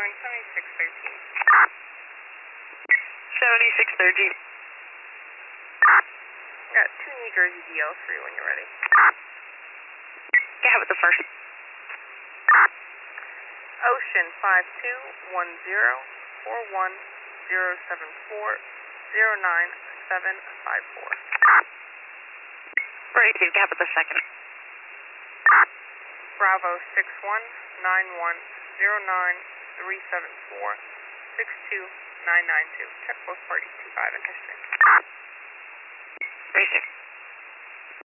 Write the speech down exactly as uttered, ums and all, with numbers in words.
nine, seventy-six thirteen. seventy-six thirteen. Got two New Jersey D Ls for you when you're ready. Yeah, how about the first? Ocean five two one zero four one zero seven four zero nine seven five four. Received, how about the second? Bravo six one nine one zero nine three seven four six two nine nine two. Check both parties, T five and history. Received.